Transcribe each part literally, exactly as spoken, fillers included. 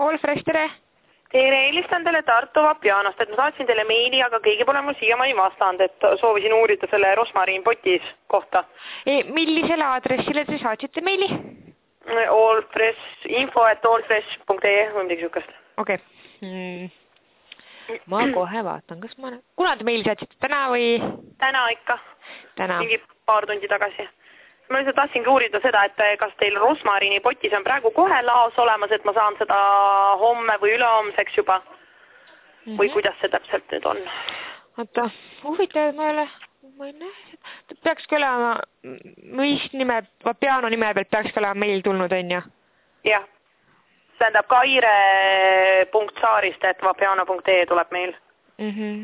Allfresh, tere! Tere, helistan teile Tartu Vapianost, et ma saatsin teile meili, aga keegi pole mul siiamaani vastanud, et soovisin uurida selle Rosmarin potis kohta. E, millisele aadressile te saatsite meili? Allfresh, info at allfresh punkt ee või midagi sihukest. Okei. Okay. Hmm. Ma kohe vaatan, kas ma... Kuna te meili saatsite? Täna või? Täna ikka. Täna. Mingi paar tundi tagasi. Ma lihtsalt tahtsingi uurida seda, et kas teil Rosmarini potis on praegu kohe laos olemas, et ma saan seda homme või ülehomseks juba. Mm -hmm. Või kuidas see täpselt nüüd on? Oota, huvitav, ma ei ole... Ma ei näe. Peakski olema... Mis nime... Vapiano nime pealt peakski olema meil tulnud, on ju? Jah. Tähendab kaire punkt saarist, et vapiano punkt ee tuleb meil. Mhm.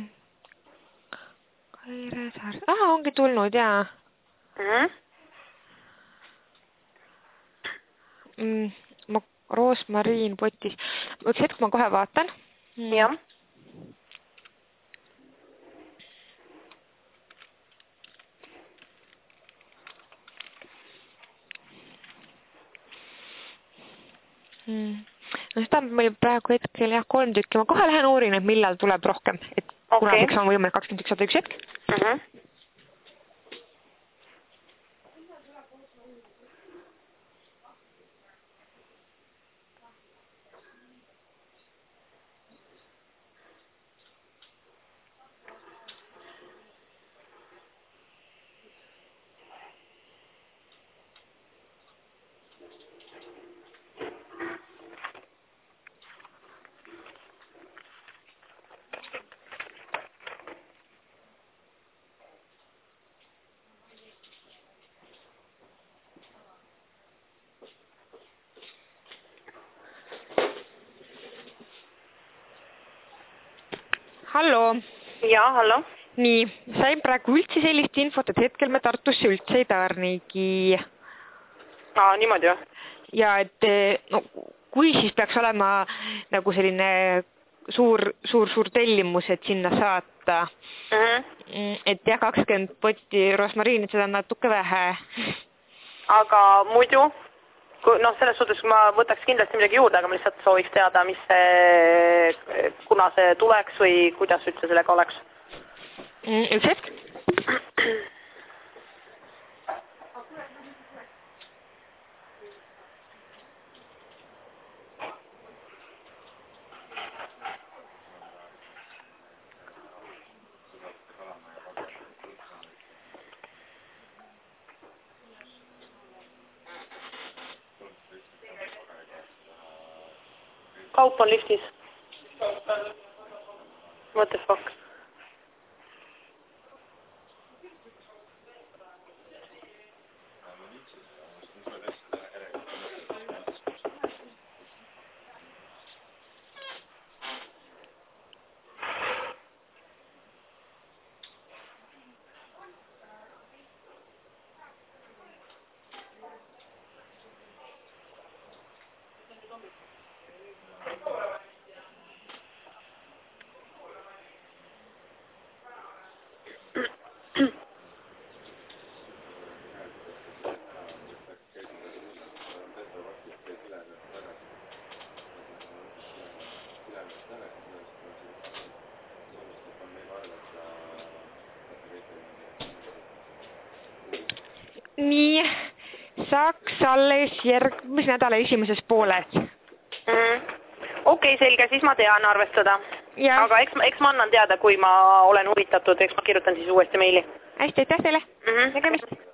Kaire saarist... Aha, ongi tulnud, jaa. Mhm. Mm, ma Rosmarin potis. Üks hetk ma kohe vaatan. Mm. Jah. Mm. No seda on meil praegu hetkel jah kolm tükki. Ma kohe lähen uurin, et millal tuleb rohkem. Et okay. Kunaseks on võimalik kakskümmend üks, sada üks hetk. Mhm. Hallo. Jaa, hallo. Nii, sain praegu üldse sellist infot, et hetkel me Tartusse üldse ei tarnigi. Aa, niimoodi või? Ja et no, kui siis peaks olema nagu selline suur, suur, suur tellimus, et sinna saata. Mm-hmm. Et jah, kakskümmend potti Rosmarinit, seda on natuke vähe. Aga muidu? Noh, selles suhtes ma võtaks kindlasti midagi juurde, aga ma lihtsalt sooviks teada, mis see, kuna see tuleks või kuidas üldse sellega oleks. Üks hetk? Kaup on liftis. What the fuck? Nii, saaks alles järgmise nädala esimeses pooles. Mm. Okei, okay, selge, siis ma tean arvestada. Ja. Aga eks, eks ma annan teada, kui ma olen huvitatud, eks ma kirjutan siis uuesti meili. Hästi, aitäh teile. Mm-hmm. Nägemist.